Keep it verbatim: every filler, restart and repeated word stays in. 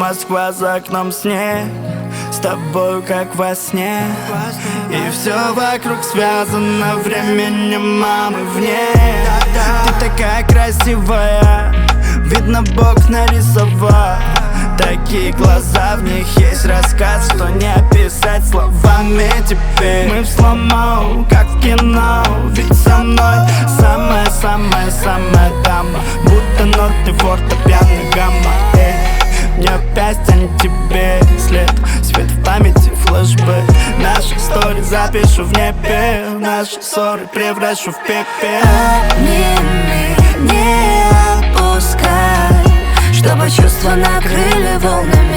Москва за окном снег, с тобою как во сне. И все вокруг связано временем, мамы вне. Ты такая красивая, видно Бог нарисовал. Такие глаза, в них есть рассказ, что не описать словами теперь. Мы в слоу-мо, как в кино, ведь со мной самая-самая-самая дама. Будто ноты фортепиано гамма. Эй, мне опять тянет тебе след, свет в памяти, флешбэк. Наши истории запишу в небе, наши ссоры превращу в пепел. Обними, не отпускай, чтобы чувства накрыли волнами.